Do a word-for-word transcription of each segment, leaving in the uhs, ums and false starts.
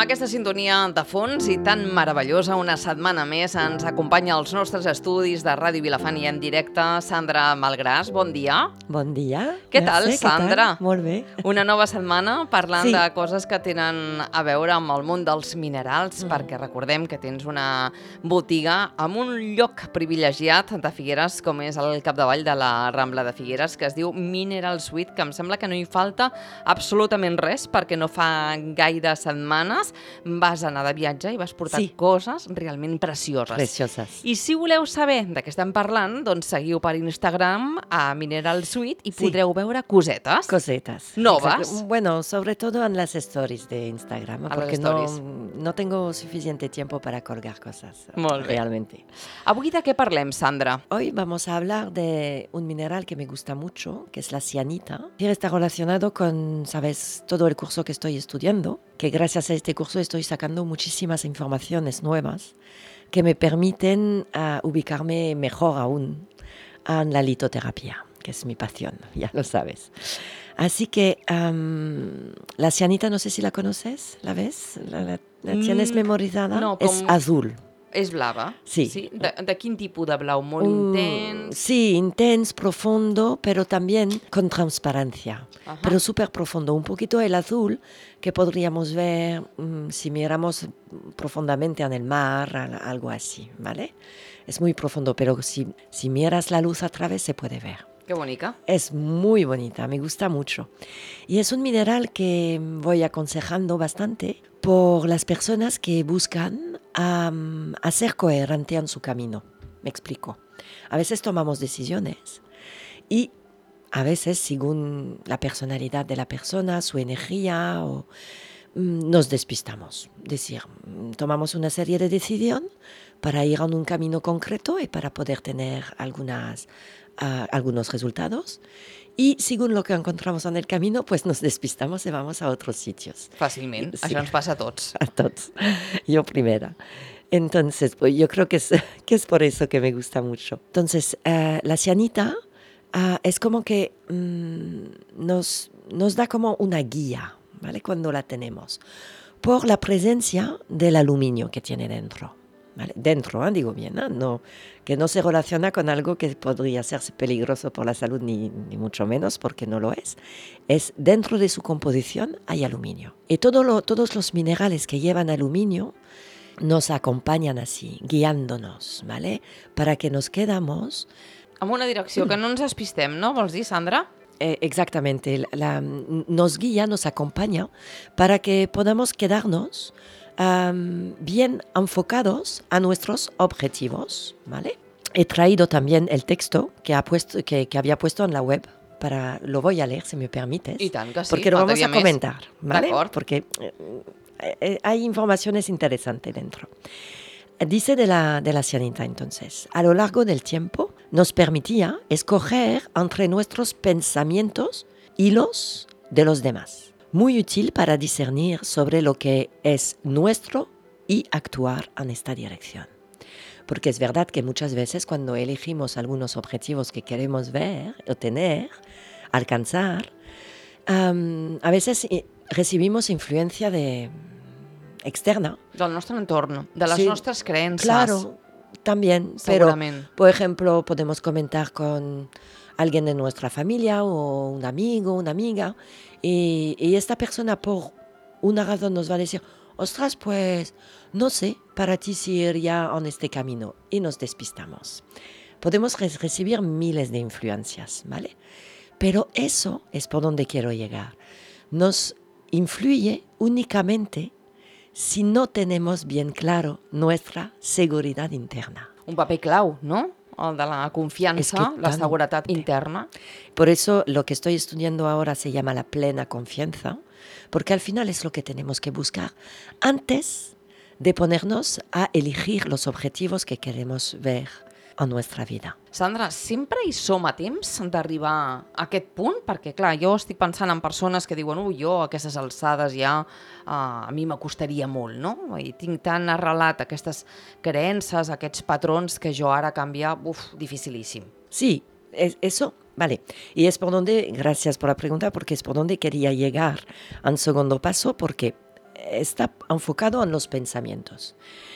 amb aquesta sintonia de fons i tan meravellosa, una setmana més ens acompanya als nostres estudis de Ràdio Vilafant i en directe Sandra Malgras. Bon dia. Bon dia. Què tal, Mercè, Sandra? Què tal? Molt bé. Una nova setmana parlant Sí. de coses que tenen a veure amb el món dels minerals, Mm. perquè recordem que tens una botiga amb un lloc privilegiat de Figueres, com és el capdavall de la Rambla de Figueres, que es diu Mineral Suite, que em sembla que no hi falta absolutament res, perquè no fa gaire setmanes vas anar de viatge i vas portar Sí. coses realment precioses. Preciosas. I si voleu saber de què estem parlant, doncs seguiu per Instagram a Mineral Suite i Sí. podreu veure cosetes. Cosetas. ¿Novas? Exacto. Bueno, sobre todo en las stories de Instagram, A las porque no, stories. no tengo suficiente tiempo para colgar cosas. Molt bé. Realmente. Avui de què parlem, Sandra? Hoy vamos a hablar de un mineral que me gusta mucho, que es la cianita. Y está relacionado con, sabes, todo el curso que estoy estudiando, que gracias a este curso estoy sacando muchísimas informaciones nuevas que me permiten uh, ubicarme mejor aún en la litoterapia, que es mi pasión, ya lo sabes. Así que um, la cianita, no sé si la conoces, ¿la ves? ¿La, la, la tienes Mm, memorizada? no, Es com- azul. És blava? Sí. sí? De, de quin tipus de blau? Molt Un- intens? Sí, intenso, profundo, pero también con transparencia. Ajá. Pero súper profundo. Un poquito el azul que podríamos ver mm, si miramos profundamente en el mar, al- algo así, ¿vale? Es muy profundo, pero si, si miras la luz a través se puede ver. Que bonica. Es muy bonita, me gusta mucho. Y es un mineral que voy aconsejando bastante por las personas que buscan um, hacer coherente en su camino. Me explico. A veces tomamos decisiones y a veces, según la personalidad de la persona, su energía, o, mm, nos despistamos. Es decir, mm, tomamos una serie de decisiones para ir en un camino concreto y para poder tener algunas, ah, algunos resultados. Y según lo que encontramos en el camino, pues nos despistamos y vamos a otros sitios. Fàcilment. Sí. Això ens passa a tots. A todos. Yo primera. Entonces, pues yo creo que es, que es por eso que me gusta mucho. Entonces, eh, la cianita eh, es como que mm, nos, nos da como una guía, ¿vale? Cuando la tenemos, por la presencia del aluminio que tiene dentro. ¿Vale? Dentro, ¿eh? Digo bien, ¿eh? No, que no se relaciona con algo que podría ser peligroso por la salud, ni, ni mucho menos, porque no lo es. Es dentro de su composición hay aluminio. Y todo lo, todos los minerales que llevan aluminio nos acompañan así, guiándonos, ¿vale? Para que nos quedamos... Amb una direcció, que no ens despistem, no? Vols dir, Sandra? Eh, exactamente, la, la- nos guía, nos acompaña para que podamos quedarnos um, bien enfocados a nuestros objetivos, ¿vale? He traído también el texto que, ha puesto, que, que había puesto en la web, para, lo voy a leer si me permites, I tant que sí, porque lo vamos faltaria a més. comentar, ¿vale? D'acord. Porque eh, eh, hay informaciones interesantes dentro. Dice de la, de la cianita entonces, a lo largo del tiempo nos permitía escoger entre nuestros pensamientos y los de los demás. Muy útil para discernir sobre lo que es nuestro y actuar en esta dirección. Porque es verdad que muchas veces cuando elegimos algunos objetivos que queremos ver o tener, alcanzar, um, a veces eh, recibimos influencia de externa. Del nostre entorn, de les Sí, nostres creences. Claro, también, pero Segurament. por ejemplo podemos comentar con alguien de nuestra familia o un amigo, una amiga, y, y esta persona por una razón nos va a decir, ostras, pues no sé para ti si ir ya en este camino, y nos despistamos. Podemos re- recibir miles de influencias, ¿vale? Pero eso es por donde quiero llegar. Nos influye únicamente si no tenemos bien claro nuestra seguridad interna. Un paper clau, no? El de la confiança, És que la tant. seguretat interna. Por eso lo que estoy estudiando ahora se llama la plena confianza, porque al final es lo que tenemos que buscar antes de ponernos a elegir los objetivos que queremos ver en nuestra vida. Sandra, sempre hi som a temps d'arribar a aquest punt? Perquè, clar, jo estic pensant en persones que diuen ui, jo a aquestes alçades ja uh, a mi m'acostaria molt, no? I tinc tan arrelat aquestes creences, aquests patrons, que jo ara canviar, uf, dificilíssim. Sí, es- eso, vale. Y es por donde, gracias por la pregunta, porque es por donde quería llegar en segundo paso, porque está enfocado en los pensamientos.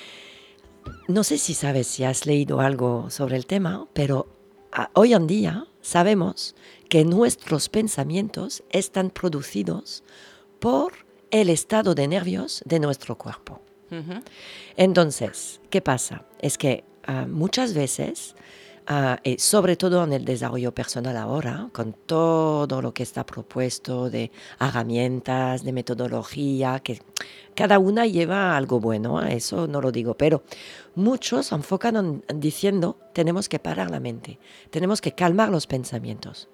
No sé si sabes, si has leído algo sobre el tema, pero a, hoy en día sabemos que nuestros pensamientos están producidos por el estado de nervios de nuestro cuerpo. Uh-huh. Entonces, ¿qué pasa? Es que uh, muchas veces, uh, y sobre todo en el desarrollo personal ahora, con todo lo que está propuesto de herramientas, de metodología, que cada una lleva algo bueno, ¿eh? Eso no lo digo, pero muchos enfocan en, en diciendo tenemos que parar la mente, tenemos que calmar los pensamientos.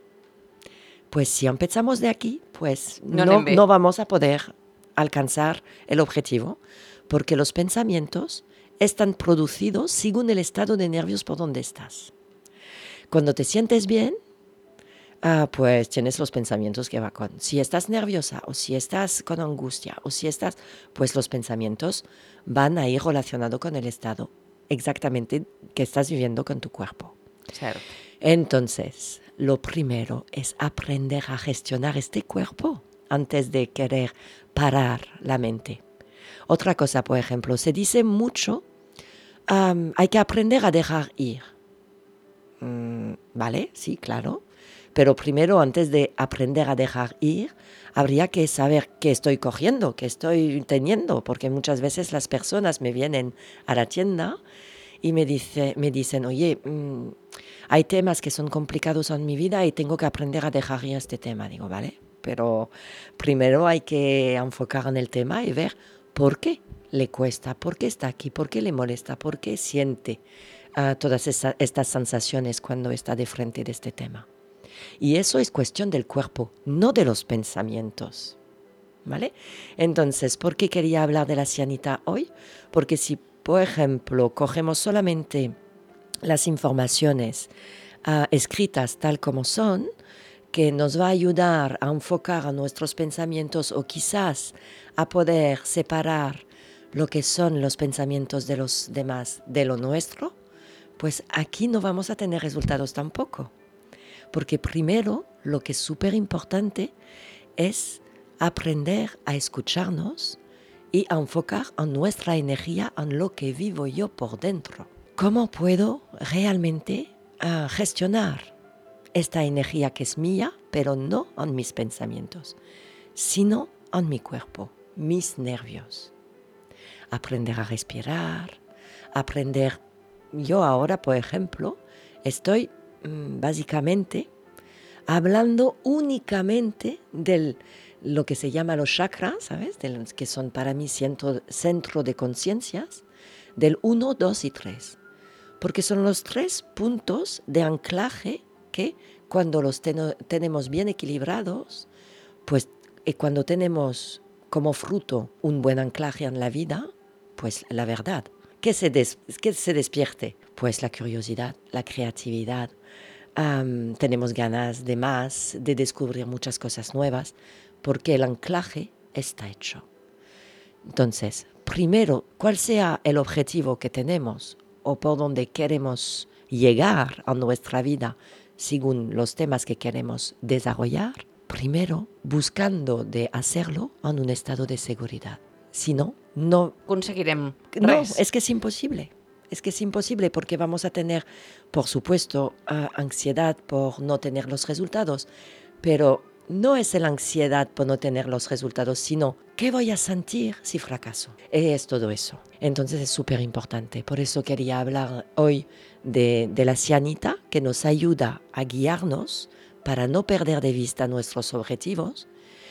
Pues si empezamos de aquí, pues No no, anem bé. no vamos a poder alcanzar el objetivo, porque los pensamientos están producidos según el estado de nervios por donde estás. Cuando te sientes bien, ah, pues tienes los pensamientos que van con. Si estás nerviosa o si estás con angustia o si estás, pues los pensamientos van a ir relacionados con el estado exactamente que estás viviendo con tu cuerpo. Cert. Entonces, lo primero es aprender a gestionar este cuerpo antes de querer parar la mente. Otra cosa, por ejemplo, se dice mucho, um, hay que aprender a dejar ir. Mm, ¿Vale? Sí, claro. Pero primero, antes de aprender a dejar ir, habría que saber qué estoy cogiendo, qué estoy teniendo, porque muchas veces las personas me vienen a la tienda y me, dice, me dicen, oye, mmm, hay temas que son complicados en mi vida y tengo que aprender a dejar ir este tema. Digo, vale, pero primero hay que enfocar en el tema y ver por qué le cuesta, por qué está aquí, por qué le molesta, por qué siente uh, todas esa, estas sensaciones cuando está de frente de este tema. Y eso es cuestión del cuerpo, no de los pensamientos. ¿Vale? Entonces, ¿por qué quería hablar de la cianita hoy? Porque si, por ejemplo, cogemos solamente las informaciones uh, escritas tal como son, que nos va a ayudar a enfocar a nuestros pensamientos o quizás a poder separar lo que son los pensamientos de los demás de lo nuestro, pues aquí no vamos a tener resultados tampoco. Porque primero, lo que es súper importante es aprender a escucharnos y a enfocar en nuestra energía, en lo que vivo yo por dentro. ¿Cómo puedo realmente uh, gestionar esta energía que es mía, pero no en mis pensamientos, sino en mi cuerpo, mis nervios? Aprender a respirar, aprender... Yo ahora, por ejemplo, estoy mmm, básicamente hablando únicamente de lo que se llama los chakras, ¿sabes? De los que son para mí centro, centro de conciencias, del uno, dos y tres. Porque son los tres puntos de anclaje que cuando los ten- tenemos bien equilibrados, pues y cuando tenemos como fruto un buen anclaje en la vida, pues la verdad. ¿Qué se, des- qué se despierte? Pues la curiosidad, la creatividad. Um, tenemos ganas de más, de descubrir muchas cosas nuevas, porque el anclaje está hecho. Entonces, primero, ¿cuál sea el objetivo que tenemos o por donde queremos llegar a nuestra vida según los temas que queremos desarrollar? Primero, buscando de hacerlo en un estado de seguridad. Si no, no... Aconseguirem No, res. es que es imposible. Es que es imposible porque vamos a tener, por supuesto, uh, ansiedad por no tener los resultados, pero no es la ansiedad por no tener los resultados, sino ¿qué voy a sentir si fracaso? Es todo eso. Entonces es súper importante. Por eso quería hablar hoy de, de la cianita, que nos ayuda a guiarnos para no perder de vista nuestros objetivos.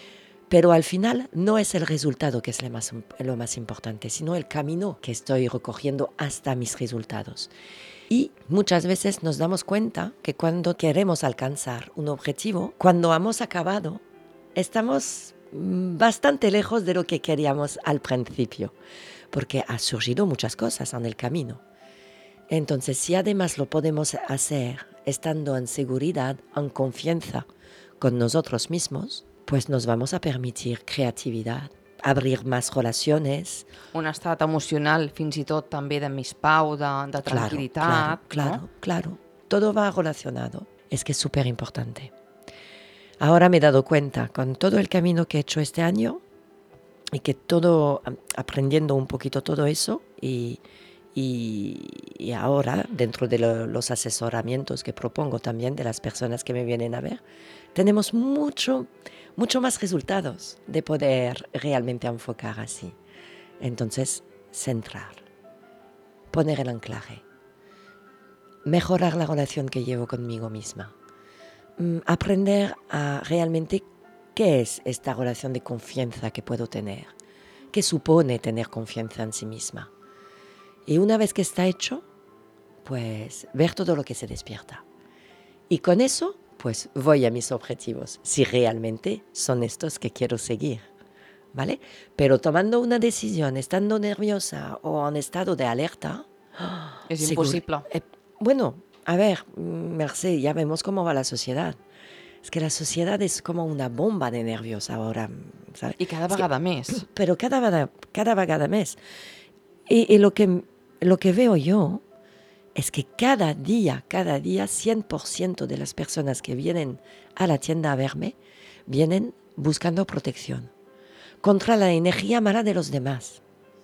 Pero al final no es el resultado que es lo más, lo más importante, sino el camino que estoy recogiendo hasta mis resultados. Y muchas veces nos damos cuenta que cuando queremos alcanzar un objetivo, cuando hemos acabado, estamos bastante lejos de lo que queríamos al principio, porque ha surgido muchas cosas en el camino. Entonces, si además lo podemos hacer estando en seguridad, en confianza con nosotros mismos, pues nos vamos a permitir creatividad, abrir más relaciones. Un estat emocional, fins i tot també de més pau, de, de tranquil·litat, claro, claro, ¿no? Claro, todo va relacionado. Es que es súper importante. Ahora me he dado cuenta, con todo el camino que he hecho este año, y que todo, aprendiendo un poquito todo eso y, y, y ahora dentro de lo, los asesoramientos que propongo también de las personas que me vienen a ver, tenemos mucho, mucho más resultados de poder realmente enfocar así. Entonces, centrar, poner el anclaje, mejorar la relación que llevo conmigo misma, mm, aprender a realmente qué es esta relación de confianza que puedo tener, qué supone tener confianza en sí misma. Y una vez que está hecho, pues ver todo lo que se despierta. Y con eso, pues voy a mis objetivos, si realmente son estos que quiero seguir, ¿vale? Pero tomando una decisión, estando nerviosa o en estado de alerta, És seguro, impossible. eh, bueno, a ver, Mercè, ya vemos cómo va la sociedad. Es que la sociedad es como una bomba de nervios ahora, ¿sabes? I cada Es que, vegada més. pero cada, vegada- cada vegada más. Y, y lo, que, lo que veo yo es que cada día, cada día, cien por ciento de las personas que vienen a la tienda a verme, vienen buscando protección contra la energía mala de los demás.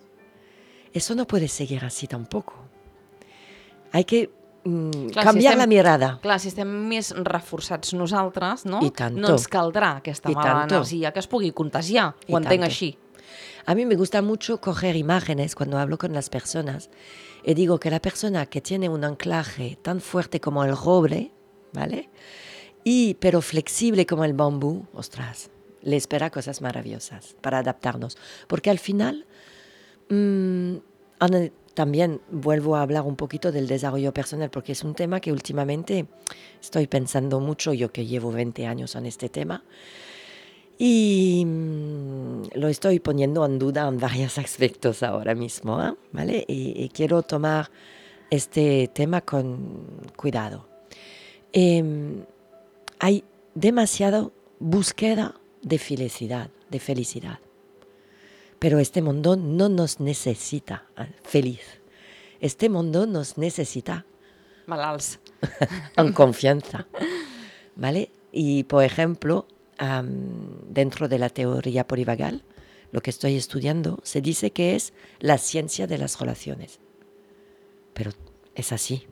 Eso no puede seguir así tampoco. Hay que mm, Clar, si canviar estem, la mirada. clar, si estem més reforçats nosaltres, no? I tanto. No ens caldrà aquesta I mala tanto. energia que es pugui contagiar. I Ho entenc tanto. així. A mí me gusta mucho coger imágenes cuando hablo con las personas y digo que la persona que tiene un anclaje tan fuerte como el roble, ¿vale? Y pero flexible como el bambú, ostras, le espera cosas maravillosas para adaptarnos. Porque al final, mmm, también vuelvo a hablar un poquito del desarrollo personal, porque es un tema que últimamente estoy pensando mucho, yo que llevo veinte años en este tema. Y mmm, lo estoy poniendo en duda en varios aspectos ahora mismo, ¿eh? ¿Vale? Y, y quiero tomar este tema con cuidado. Eh, hay demasiada búsqueda de felicidad, de felicidad. Pero este mundo no nos necesita ¿eh? feliz. Este mundo nos necesita Malalts. en confianza, ¿vale? Y, por ejemplo, Um, dentro de la teoría polivagal, lo que estoy estudiando, se dice que es la ciencia de las relaciones. Pero es así.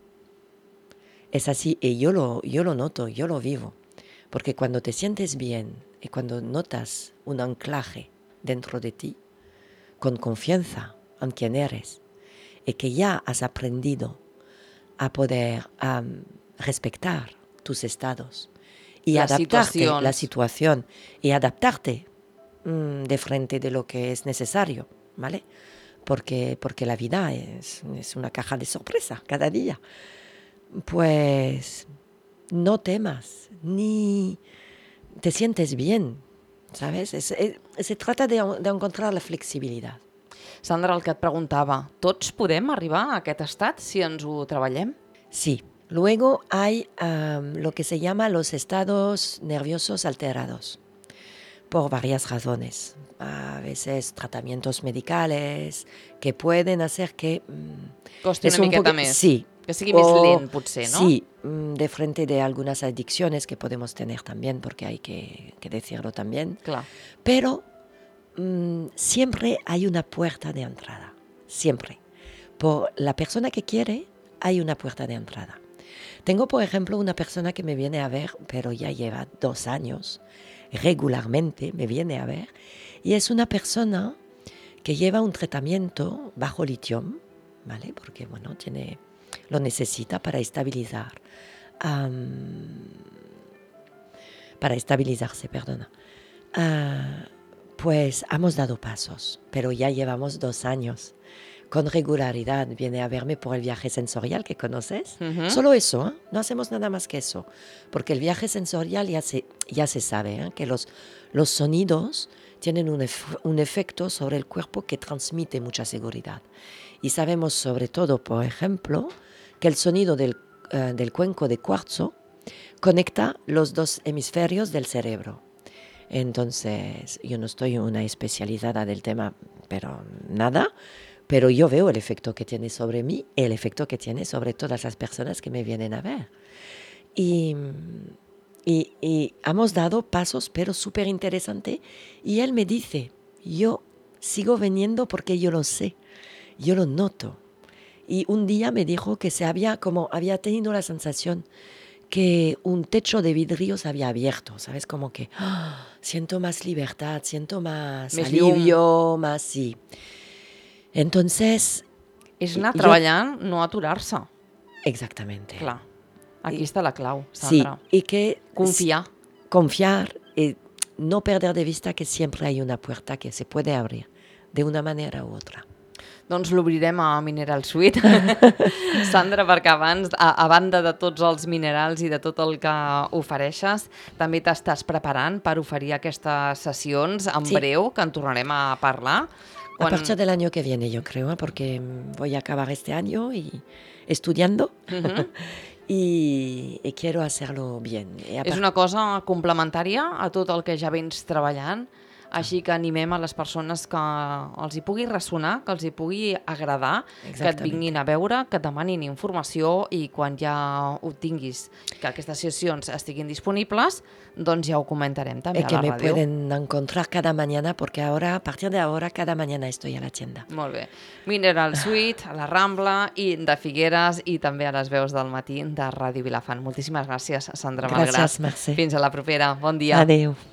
Es así y yo lo, yo lo noto, yo lo vivo. Porque cuando te sientes bien y cuando notas un anclaje dentro de ti, con confianza en quién eres, y que ya has aprendido a poder um, respetar tus estados, y Las adaptarte situacions. la situación y adaptarte mmm, de frente de lo que es necesario, ¿vale? Porque, porque la vida es, es una caja de sorpresa cada día. Pues no temas, ni te sientes bien, ¿sabes? Es, es, se trata de, de encontrar la flexibilitat. Sandra, el que et preguntava, tots podem arribar a aquest estat si ens ho treballem? Sí. Luego hay um, lo que se llama los estados nerviosos alterados, por varias razones. A veces tratamientos medicales que pueden hacer que... Um, Costi una un miqueta poco, més. Sí. Que sigui més lent, potser, no? Sí, um, de frente de algunas adicciones que podemos tener también, porque hay que, que decirlo también. Clar. Pero um, siempre hay una puerta de entrada, siempre. Por la persona que quiere, hay una puerta de entrada. Tengo, por ejemplo, una persona que me viene a ver, pero ya lleva dos años, regularmente me viene a ver, y es una persona que lleva un tratamiento bajo litio, ¿vale? Porque, bueno, tiene, lo necesita para estabilizar, um, para estabilizarse, perdona. Uh, pues hemos dado pasos, pero ya llevamos dos años. Con regularidad viene a verme por el viaje sensorial que conoces. Uh-huh. Solo eso, ¿eh? No hacemos nada más que eso. Porque el viaje sensorial ya se, ya se sabe ¿eh? que los, los sonidos tienen un, ef- un efecto sobre el cuerpo que transmite mucha seguridad. Y sabemos sobre todo, por ejemplo, que el sonido del, uh, del cuenco de cuarzo conecta los dos hemisferios del cerebro. Entonces, yo no estoy una especializada del tema, pero nada. Pero yo veo el efecto que tiene sobre mí y el efecto que tiene sobre todas las personas que me vienen a ver. Y, y, y hemos dado pasos, pero súper interesante. Y él me dice, yo sigo viniendo porque yo lo sé, yo lo noto. Y un día me dijo que se había, como había tenido la sensación que un techo de vidrio se había abierto, ¿sabes? Como que ¡ah! Siento más libertad, siento más Més alivio, más sí. Entonces, És anar yo- treballant, no aturar-se. exactamente. Clar, aquí I- està la clau, Sí, Sandra. y que Confiar. confiar y no perder de vista que siempre hay una puerta que se puede abrir de una manera u otra. Doncs l'obrirem a Mineral Suite, Sandra, perquè abans, a, a banda de tots els minerals i de tot el que ofereixes, també t'estàs preparant per oferir aquestes sessions en Sí. breu, que en tornarem a parlar. A partir del año que viene, yo creo, ¿eh? Porque mm, voy a acabar este año y estudiando Mhm. y, y quiero hacerlo bien. Y a És par- una cosa complementària a tot el que ja vens treballant, així que animem a les persones que els hi pugui ressonar, que els hi pugui agradar, que et Exactament. vinguin a veure, que et demanin informació i quan ja ho tinguis, que aquestes sessions estiguin disponibles, doncs ja ho comentarem també y a que la me ràdio. pueden encontrar cada mañana, porque ahora, a partir de ahora, cada mañana estoy a la tienda. Molt bé. Mineral Suite, a la Rambla, i de Figueres i també a les veus del matí de Ràdio Vilafant. Moltíssimes gràcies, Sandra Malgrat. Gràcies, Mercè. Fins a la propera. Bon dia. Adeu.